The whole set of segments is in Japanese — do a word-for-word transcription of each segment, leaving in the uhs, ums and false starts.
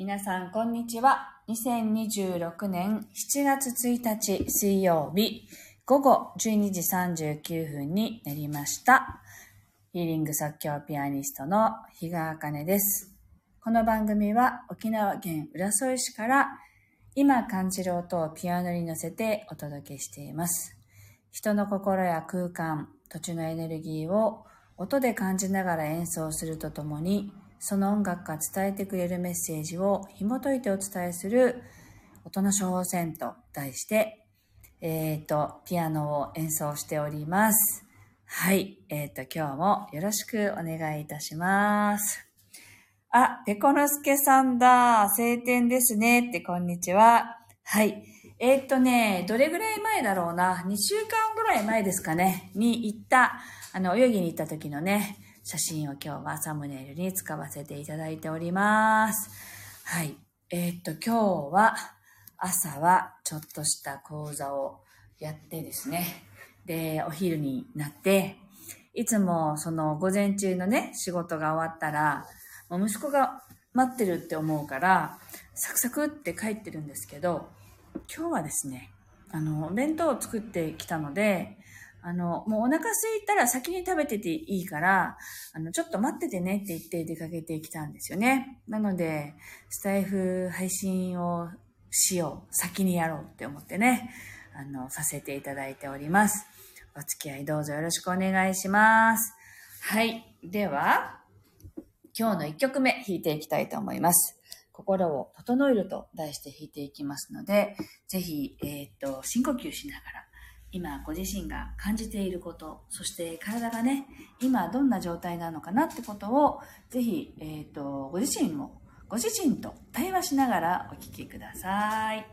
皆さんこんにちは。にせんにじゅうろくねんしちがつついたち水曜日午後じゅうにじさんじゅうきゅうふんになりました。ヒーリング即興ピアニストの比嘉茜です。この番組は沖縄県浦添市から今感じる音をピアノに乗せてお届けしています。人の心や空間、土地のエネルギーを音で感じながら演奏するとともに、その音楽が伝えてくれるメッセージを紐解いてお伝えする音の処方箋と題して、えっと、ピアノを演奏しております。はい。えっと、今日もよろしくお願いいたします。あ、ペコノスケさんだ。晴天ですね。って、こんにちは。はい。えっとね、どれぐらい前だろうな。にしゅうかんぐらい前ですかね。に行った、あの、泳ぎに行った時のね、写真を今日はサムネイルに使わせていただいております。はい。えっと、今日は朝はちょっとした講座をやってですね。で、お昼になって、いつもその午前中のね、仕事が終わったら、もう息子が待ってるって思うから、サクサクって帰ってるんですけど、今日はですね、あの、弁当を作ってきたので、あの、もうお腹空いたら先に食べてていいから、あの、ちょっと待っててねって言って出かけてきたんですよね。なので、スタイフ配信をしよう。先にやろうって思ってね、あの、させていただいております。お付き合いどうぞよろしくお願いします。はい。では、今日のいっきょくめ弾いていきたいと思います。心を整えると題して弾いていきますので、ぜひ、えっと、深呼吸しながら、今ご自身が感じていること、そして体がね、今どんな状態なのかなってことを、ぜひ、えっと、ご自身も、ご自身と対話しながらお聞きください。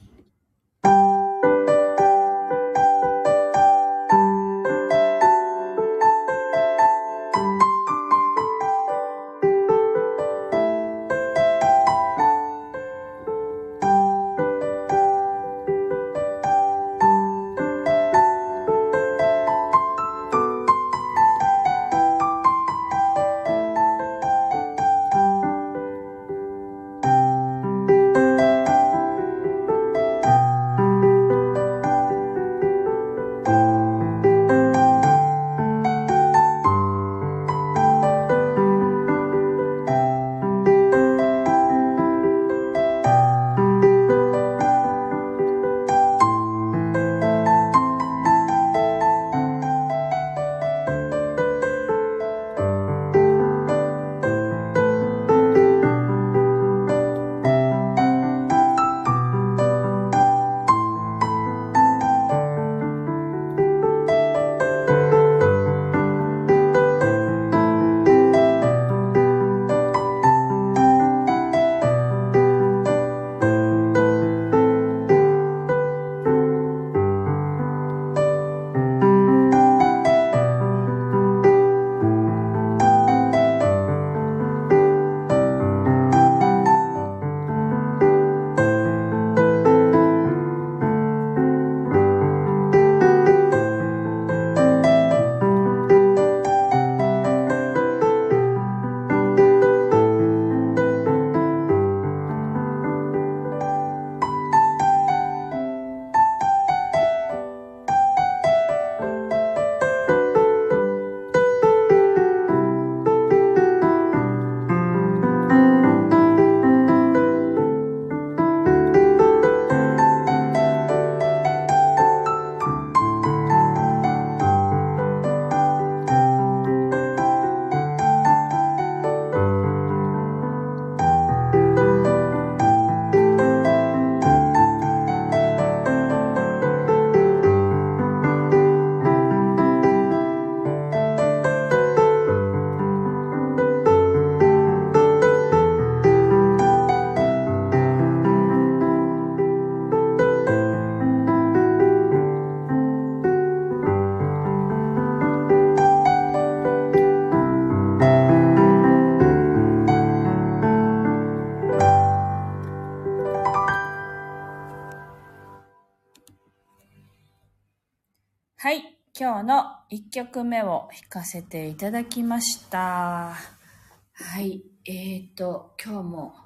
はい。今日のいっきょくめを弾かせていただきました。はい。えーと、今日も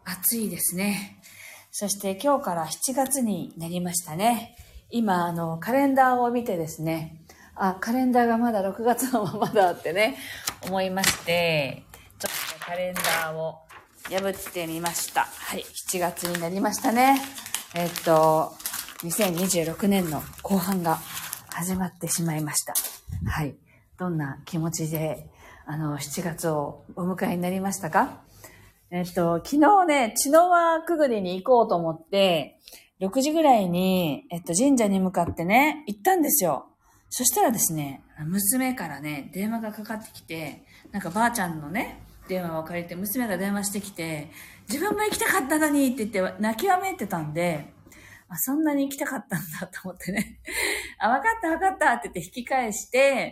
暑いですね。そして今日からしちがつになりましたね。今、あの、カレンダーを見てですね、あ、カレンダーがまだろくがつのままだってね、思いまして、ちょっとカレンダーを破ってみました。はい、しちがつになりましたね。えっと、にせんにじゅうろくねんの後半が始まってしまいました。はい。どんな気持ちで、あの、しちがつをお迎えになりましたか？えっと、昨日ね、茅の輪くぐりに行こうと思って、ろくじぐらいに、えっと、神社に向かってね、行ったんですよ。そしたらですね、娘からね、電話がかかってきて、なんかばあちゃんのね、電話を借りて、娘が電話してきて、自分も行きたかったのにって言って泣きわめいてたんで、あ、そんなに行きたかったんだと思ってね。あ、わかったわかったって言って引き返して、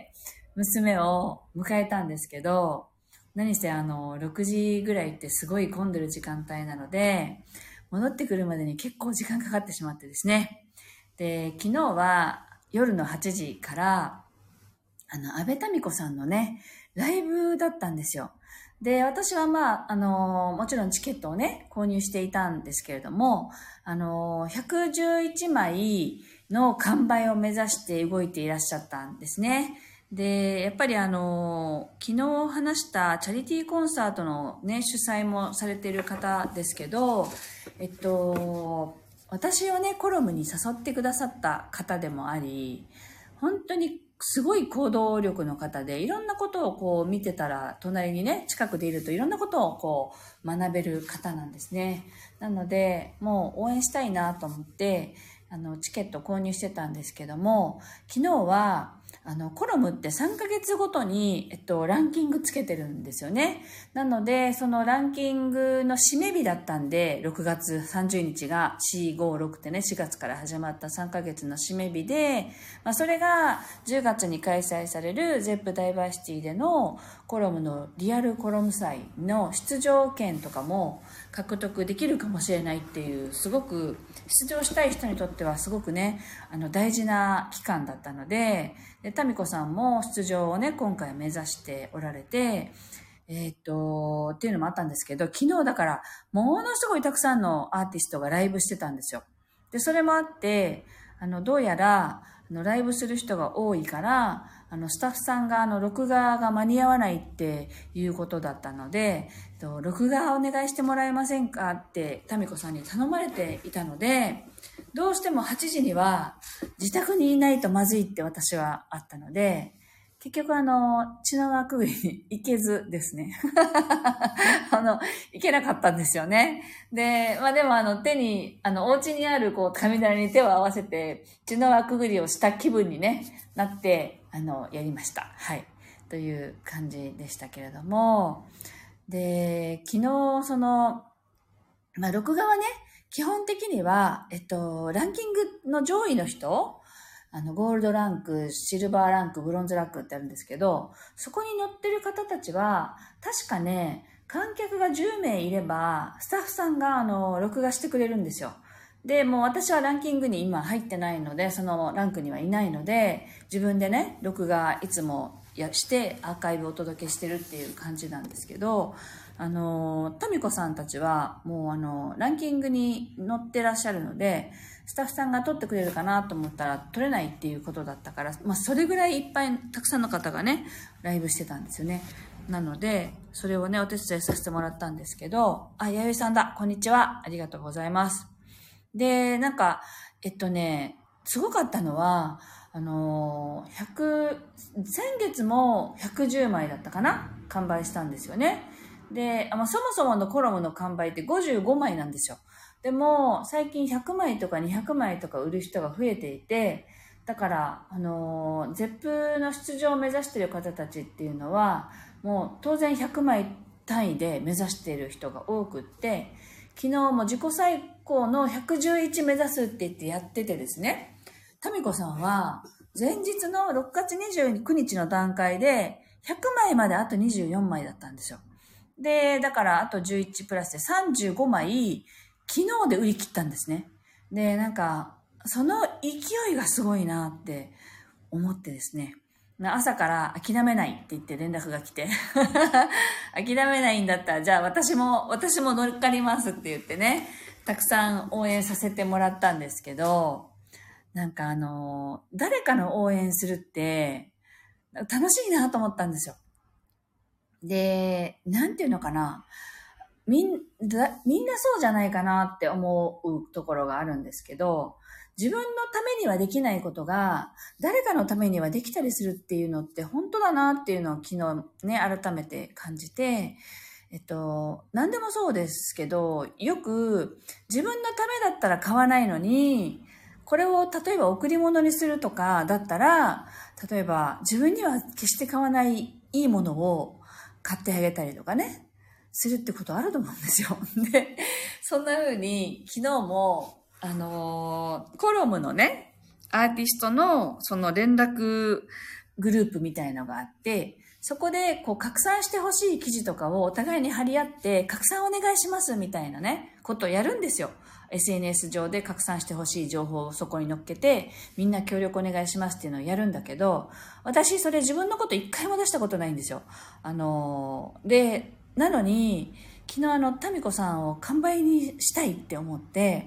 娘を迎えたんですけど、何せあの、ろくじぐらいってすごい混んでる時間帯なので、戻ってくるまでに結構時間かかってしまってですね。で、昨日は夜のはちじから、あの、安倍民子さんのね、ライブだったんですよ。で、私はまあ、あの、もちろんチケットをね、購入していたんですけれども、あの、ひゃくじゅういちまいの完売を目指して動いていらっしゃったんですね。で、やっぱりあの、昨日話したチャリティーコンサートのね、主催もされている方ですけど、えっと、私をね、コロムに誘ってくださった方でもあり、本当にすごい行動力の方で、いろんなことをこう見てたら、隣にね、近くでいるといろんなことをこう学べる方なんですね。なので、もう応援したいなと思って、あの、チケット購入してたんですけども、昨日は、あの、コロムってさんかげつごとに、えっと、ランキングつけてるんですよね。なので、そのランキングの締め日だったんで、ろくがつさんじゅうにちがよん、ご、ろくってね、しがつから始まったさんかげつの締め日で、まあ、それがじゅうがつに開催される ゼップ ダイバーシティでのコロムのリアルコロム祭の出場権とかも獲得できるかもしれないっていう、すごく出場したい人にとってはすごくね、あの大事な期間だったので、で、タミコさんも出場をね、今回目指しておられて、えっと、っていうのもあったんですけど、昨日だから、ものすごいたくさんのアーティストがライブしてたんですよ。で、それもあって、あの、どうやら、あの、ライブする人が多いから、あの、スタッフさんが、あの、録画が間に合わないっていうことだったので、と録画お願いしてもらえませんかって、タミコさんに頼まれていたので、どうしてもはちじには自宅にいないとまずいって私はあったので、結局あの、血の輪くぐりに行けずですね。あの、行けなかったんですよね。で、まあでもあの手に、あの、お家にあるこう、神棚に手を合わせて、血の輪くぐりをした気分にね、なって、あの、やりました。はい。という感じでしたけれども、で、昨日その、まあ録画はね、基本的には、えっと、ランキングの上位の人、あの、ゴールドランク、シルバーランク、ブロンズランクってあるんですけど、そこに載ってる方たちは、確かね、観客がじゅうめいいれば、スタッフさんが、あの、録画してくれるんですよ。で、もう私はランキングに今入ってないので、そのランクにはいないので、自分でね、録画いつもやしてアーカイブをお届けしてるっていう感じなんですけど、あの、タミコさんたちはもうあの、ランキングに載ってらっしゃるので、スタッフさんが撮ってくれるかなと思ったら撮れないっていうことだったから、まあそれぐらいいっぱいたくさんの方がね、ライブしてたんですよね。なので、それをね、お手伝いさせてもらったんですけど、あ、弥生さんだ、こんにちは。ありがとうございます。で、なんか、えっとね、すごかったのは、あの、ひゃく、先月もひゃくじゅうまいだったかな完売したんですよね。で、まあ、そもそものコロムの完売ってごじゅうごまいなんですよ。でも、最近ひゃくまいとかにひゃくまいとか売る人が増えていて、だから、あの、ゼップ の出場を目指している方たちっていうのは、もう当然ひゃくまい単位で目指している人が多くって、昨日も自己最高のひゃくじゅういち目指すって言ってやっててですね、タミコさんは前日のろくがつにじゅうくにちの段階でひゃくまいまであとにじゅうよんまいだったんですよ。で、だからあとじゅういちプラスでさんじゅうごまい昨日で売り切ったんですね。で、なんかその勢いがすごいなって思ってですね。 朝から諦めないって言って連絡が来て諦めないんだったらじゃあ私も私も乗っかりますって言ってね、たくさん応援させてもらったんですけど、なんかあの誰かの応援するって楽しいなと思ったんですよ。で、なんていうのかな、みんなみんなそうじゃないかなって思うところがあるんですけど、自分のためにはできないことが誰かのためにはできたりするっていうのって本当だなっていうのを昨日ね、改めて感じて、えっと、何でもそうですけど、よく自分のためだったら買わないのに、これを例えば贈り物にするとかだったら、例えば自分には決して買わないいいものを買ってあげたりとかね、するってことあると思うんですよ。で、そんな風に昨日もあのー、コロムのね、アーティストのその連絡グループみたいのがあって、そこでこう拡散してほしい記事とかをお互いに貼り合って拡散お願いしますみたいなね、ことをやるんですよ。エスエヌエス 上で拡散してほしい情報をそこに乗っけて、みんな協力お願いしますっていうのをやるんだけど、私それ自分のこと一回も出したことないんですよ。あのー、で、なのに、昨日あの、タミコさんを完売にしたいって思って、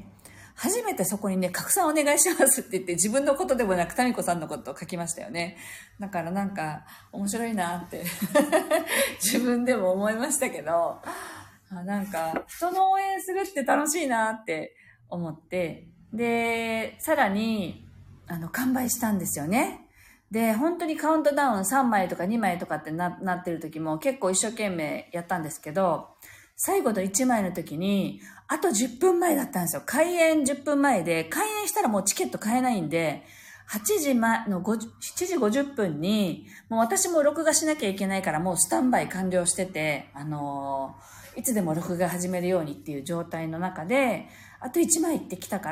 初めてそこにね、拡散お願いしますって言って自分のことでもなくタミコさんのことを書きましたよね。だからなんか面白いなって自分でも思いましたけど、なんか人の応援するって楽しいなって思って、で、さらにあの完売したんですよね。で、本当にカウントダウンさんまいとかにまいとかってな、なってる時も結構一生懸命やったんですけど、最後のいちまいの時に、あとじゅっぷんまえだったんですよ。開演じゅっぷんまえで、開演したらもうチケット買えないんで、はちじまえのしちじごじゅっぷんに、もう私も録画しなきゃいけないからもうスタンバイ完了してて、あのー、いつでも録画始めるようにっていう状態の中で、あといちまいって来たから、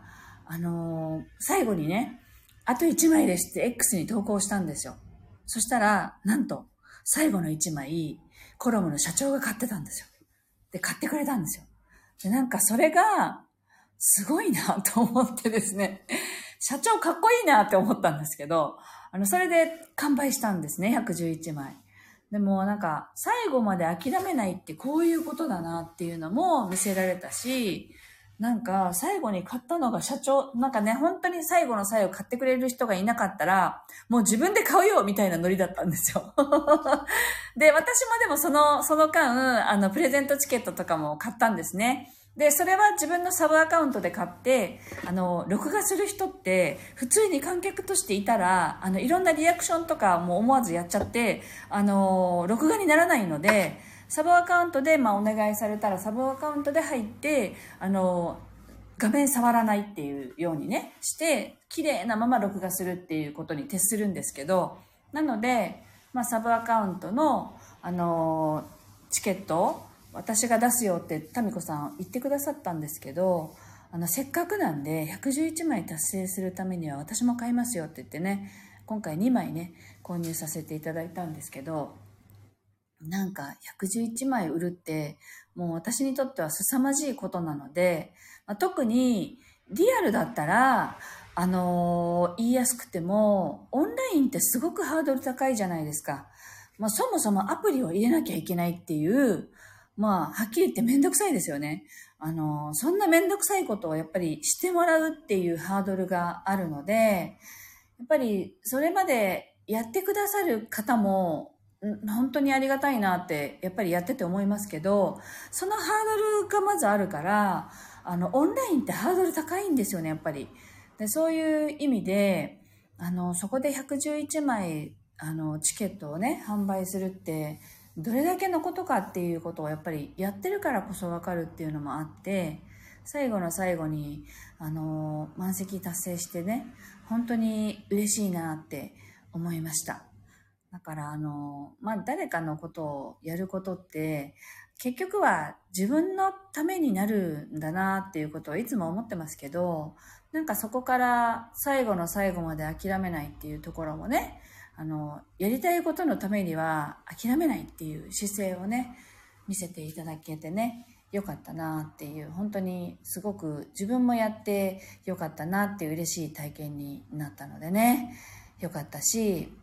あのー、最後にね、あといちまいですって X に投稿したんですよ。そしたら、なんと、最後のいちまい、コロムの社長が買ってたんですよ。で、買ってくれたんですよ。で、なんかそれが、すごいなと思ってですね、社長かっこいいなって思ったんですけど、あの、それで完売したんですね、ひゃくじゅういちまい。でもなんか、最後まで諦めないってこういうことだなっていうのも見せられたし、なんか、最後に買ったのが社長、なんかね、本当に最後の最後買ってくれる人がいなかったら、もう自分で買うよみたいなノリだったんですよ。で、私もでもその、その間、あの、プレゼントチケットとかも買ったんですね。で、それは自分のサブアカウントで買って、あの、録画する人って、普通に観客としていたら、あの、いろんなリアクションとかも思わずやっちゃって、あの、録画にならないので、サブアカウントで、まあ、お願いされたらサブアカウントで入って、あの、画面触らないっていうようにね、して、綺麗なまま録画するっていうことに徹するんですけど、なので、まあ、サブアカウントの、あの、チケットを私が出すよってタミコさん言ってくださったんですけど、あの、せっかくなんでひゃくじゅういちまい達成するためには私も買いますよって言ってね、今回にまいね、購入させていただいたんですけど、なんかひゃくじゅういちまい売るってもう私にとっては凄まじいことなので、まあ、特にリアルだったら、あのー、言いやすくてもオンラインってすごくハードル高いじゃないですか。まあ、そもそもアプリを入れなきゃいけないっていう、まあはっきり言ってめんどくさいですよね。あのー、そんなめんどくさいことをやっぱりしてもらうっていうハードルがあるので、やっぱりそれまでやってくださる方も本当にありがたいなってやっぱりやってて思いますけど、そのハードルがまずあるから、あのオンラインってハードル高いんですよね、やっぱり。で、そういう意味で、あのそこでひゃくじゅういちまいあのチケットをね販売するってどれだけのことかっていうことをやっぱりやってるからこそ分かるっていうのもあって、最後の最後にあの満席達成してね、本当に嬉しいなって思いました。だからあの、まあ、誰かのことをやることって結局は自分のためになるんだなっていうことをいつも思ってますけど、なんかそこから最後の最後まで諦めないっていうところもね、あのやりたいことのためには諦めないっていう姿勢をね見せていただけてね、よかったなっていう、本当にすごく自分もやってよかったなっていう嬉しい体験になったのでね、よかったし、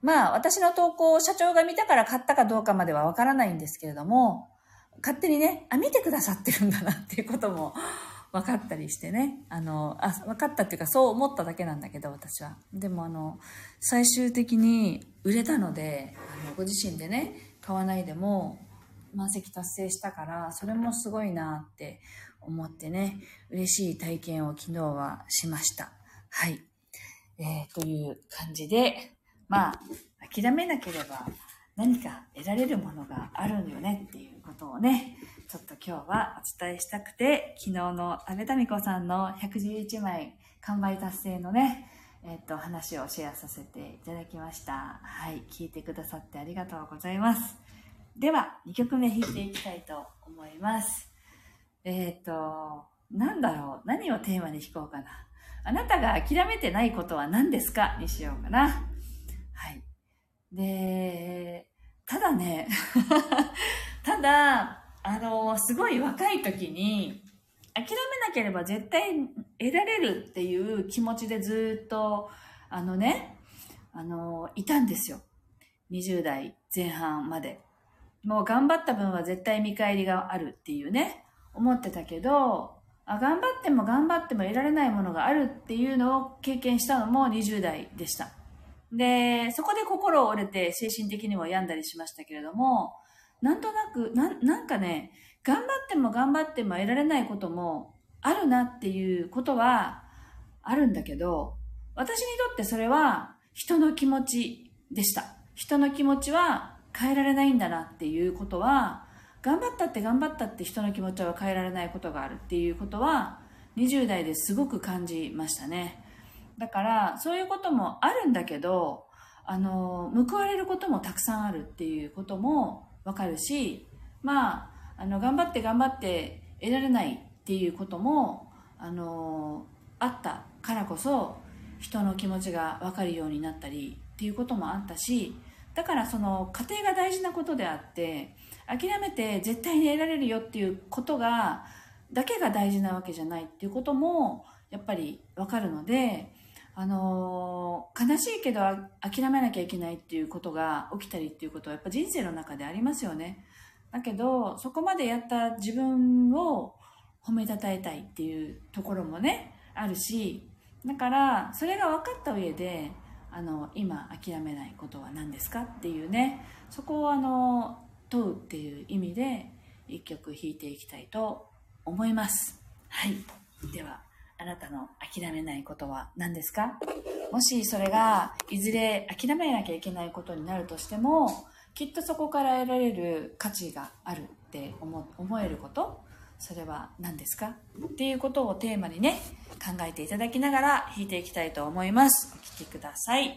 まあ私の投稿を社長が見たから買ったかどうかまではわからないんですけれども、勝手にね、あ、見てくださってるんだなっていうことも分かったりしてね。あの、あ、分かったっていうかそう思っただけなんだけど、私は。でもあの、最終的に売れたので、あのご自身でね、買わないでも満席達成したから、それもすごいなって思ってね、嬉しい体験を昨日はしました。はい。えー、という感じで、まあ、諦めなければ何か得られるものがあるんよねっていうことをね、ちょっと今日はお伝えしたくて、昨日の安部民子さんのひゃくじゅういちまい完売達成のね、えっと、話をシェアさせていただきました。はい、聞いてくださってありがとうございます。では、にきょくめ弾いていきたいと思います。えっと、なんだろう、何をテーマに弾こうかな。あなたが諦めてないことは何ですかにしようかな。はい。で、ただね、ただ、あの、すごい若い時に、諦めなければ絶対得られるっていう気持ちでずっと、あのね、あの、いたんですよ。にじゅうだいぜん半まで。もう頑張った分は絶対見返りがあるっていうね、思ってたけど、あ、頑張っても頑張っても得られないものがあるっていうのを経験したのもにじゅうだいでした。で、そこで心を折れて精神的にも病んだりしましたけれども、なんとなく、な、なんかね、頑張っても頑張っても得られないこともあるなっていうことはあるんだけど、私にとってそれは人の気持ちでした。人の気持ちは変えられないんだなっていうことは、頑張ったって頑張ったって人の気持ちは変えられないことがあるっていうことはにじゅうだいですごく感じましたね。だからそういうこともあるんだけど、あの報われることもたくさんあるっていうこともわかるし、まああの頑張って頑張って得られないっていうこともあのあったからこそ人の気持ちがわかるようになったりっていうこともあったし、だからその過程が大事なことであって、諦めて絶対に得られるよっていうことがだけが大事なわけじゃないっていうこともやっぱりわかるので、あのー、悲しいけど諦めなきゃいけないっていうことが起きたりっていうことはやっぱ人生の中でありますよね。だけどそこまでやった自分を褒めたたえたいっていうところもねあるし、だからそれが分かった上で、あの今諦めないことは何ですかっていうね、そこをあの問うっていう意味で一曲弾いていきたいと思います。はい、ではあなたの諦めないことは何ですか？もしそれがいずれ諦めなきゃいけないことになるとしても、きっとそこから得られる価値があるって思、思えること、それは何ですかっていうことをテーマにね、考えていただきながら弾いていきたいと思います。お聴きください。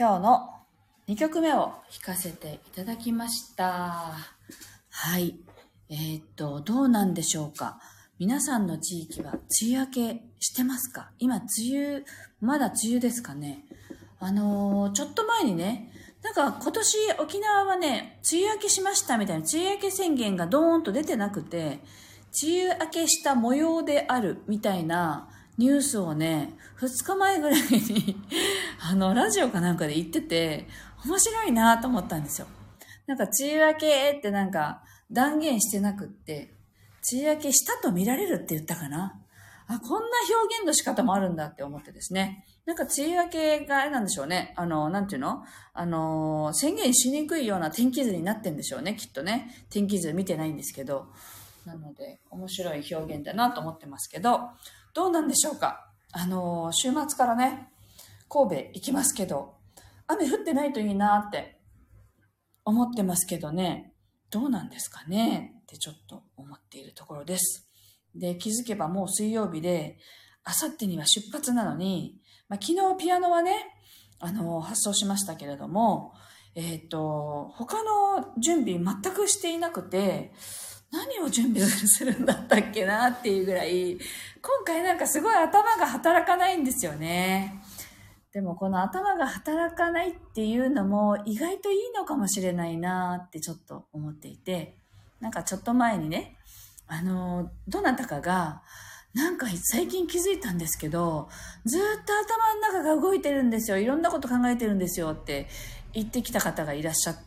今日のにきょくめを弾かせていただきました。はい。えー、っと、どうなんでしょうか。皆さんの地域は梅雨明けしてますか？今、梅雨、まだ梅雨ですかね。あのー、ちょっと前にね、なんか今年沖縄はね、梅雨明けしましたみたいな、梅雨明け宣言がドーンと出てなくて、梅雨明けした模様であるみたいなニュースをね、ふつかまえぐらいにあの、ラジオかなんかで言ってて、面白いなと思ったんですよ。なんか梅雨明けってなんか断言してなくって、梅雨明けしたと見られるって言ったかな。あ、こんな表現の仕方もあるんだって思ってですね。なんか梅雨明けがあれなんでしょうね。あの、なんていうのあの、宣言しにくいような天気図になってんでしょうね、きっとね。天気図見てないんですけど。なので、面白い表現だなと思ってますけど、どうなんでしょうか。あの、週末からね、神戸行きますけど、雨降ってないといいなって思ってますけどね、どうなんですかねってちょっと思っているところです。で、気づけばもう水曜日で、あさってには出発なのに、まあ、昨日ピアノはね、あの、発送しましたけれども、えっと、他の準備全くしていなくて、何を準備するんだったっけなっていうぐらい、今回なんかすごい頭が働かないんですよね。でもこの頭が働かないっていうのも意外といいのかもしれないなってちょっと思っていて、なんかちょっと前にね、あの、どなたかが、なんか最近気づいたんですけど、ずーっと頭の中が動いてるんですよ。いろんなこと考えてるんですよって言ってきた方がいらっしゃって、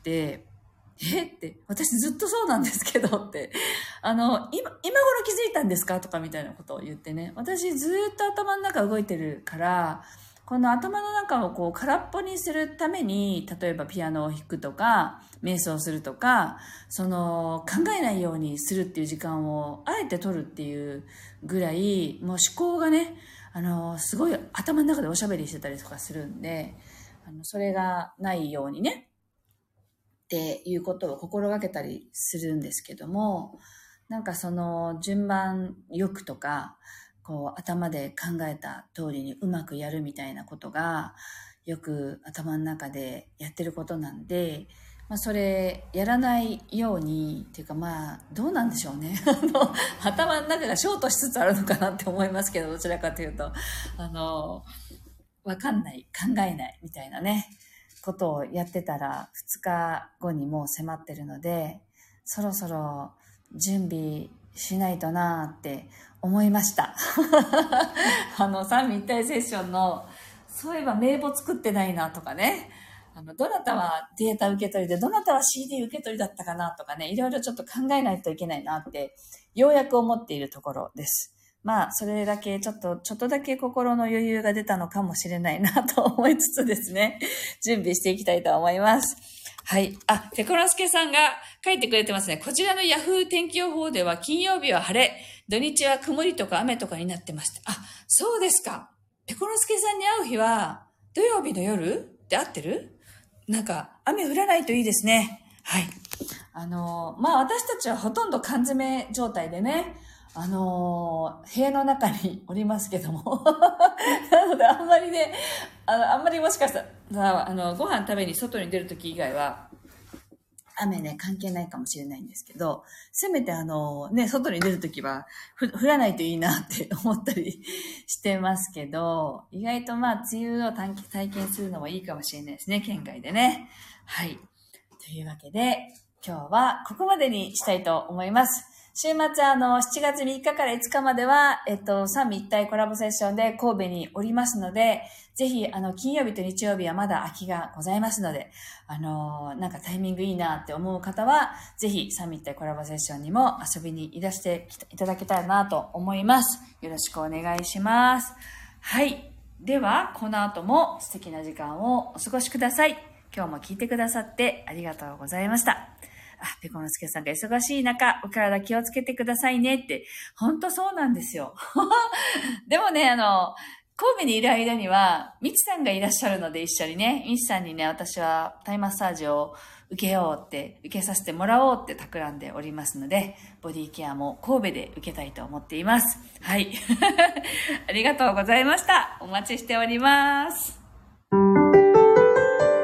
えって、私ずっとそうなんですけどって、あの、今、今頃気づいたんですかとかみたいなことを言ってね、私ずーっと頭の中動いてるから、この頭の中をこう空っぽにするために、例えばピアノを弾くとか、瞑想するとか、その考えないようにするっていう時間をあえて取るっていうぐらい、もう思考がね、あの、すごい頭の中でおしゃべりしてたりとかするんで、あの、それがないようにね、っていうことを心がけたりするんですけども、なんかその順番よくとか、こう頭で考えた通りにうまくやるみたいなことがよく頭の中でやってることなんで、まあそれやらないようにっていうかまあどうなんでしょうね。あの頭の中がショートしつつあるのかなって思いますけど、どちらかというと、あの、わかんない、考えないみたいなね、ことをやってたらふつかごにもう迫ってるので、そろそろ準備しないとなーって思いました。あの、三位一体セッションの、そういえば名簿作ってないなとかね、あの、どなたはデータ受け取りで、どなたは シーディー 受け取りだったかなとかね、いろいろちょっと考えないといけないなって、ようやく思っているところです。まあ、それだけちょっと、ちょっとだけ心の余裕が出たのかもしれないなと思いつつですね、準備していきたいと思います。はい。あ、ペコラスケさんが書いてくれてますね。こちらのヤフー天気予報では金曜日は晴れ、土日は曇りとか雨とかになってました。あ、そうですか。ペコラスケさんに会う日は土曜日の夜って合ってる？なんか雨降らないといいですね。はい。あのー、まあ私たちはほとんど缶詰状態でね、あのー、部屋の中におりますけども。なので、あんまりね、あの、あんまりもしかしたら、あの、ご飯食べに外に出るとき以外は、雨ね、関係ないかもしれないんですけど、せめてあの、ね、外に出るときは、ふ、降らないといいなって思ったりしてますけど、意外とまあ、梅雨を短期体験するのもいいかもしれないですね、県外でね。はい。というわけで、今日はここまでにしたいと思います。週末あの、しちがつみっかからいつかまでは、えっと、三位一体コラボセッションで神戸におりますので、ぜひ、あの、金曜日と日曜日はまだ空きがございますので、あの、なんかタイミングいいなって思う方は、ぜひ、三位一体コラボセッションにも遊びにいらしていただけたらなと思います。よろしくお願いします。はい。では、この後も素敵な時間をお過ごしください。今日も聞いてくださってありがとうございました。あ、ペコのすけさんが忙しい中、お体気をつけてくださいねって、本当そうなんですよ。でもね、あの、神戸にいる間には、みちさんがいらっしゃるので一緒にね、みちさんにね、私はタイマッサージを受けようって、受けさせてもらおうって企んでおりますので、ボディケアも神戸で受けたいと思っています。はい。ありがとうございました。お待ちしております。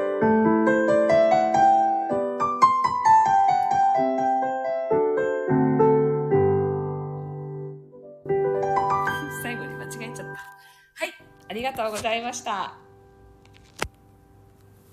違えちゃった。はい、ありがとうございました。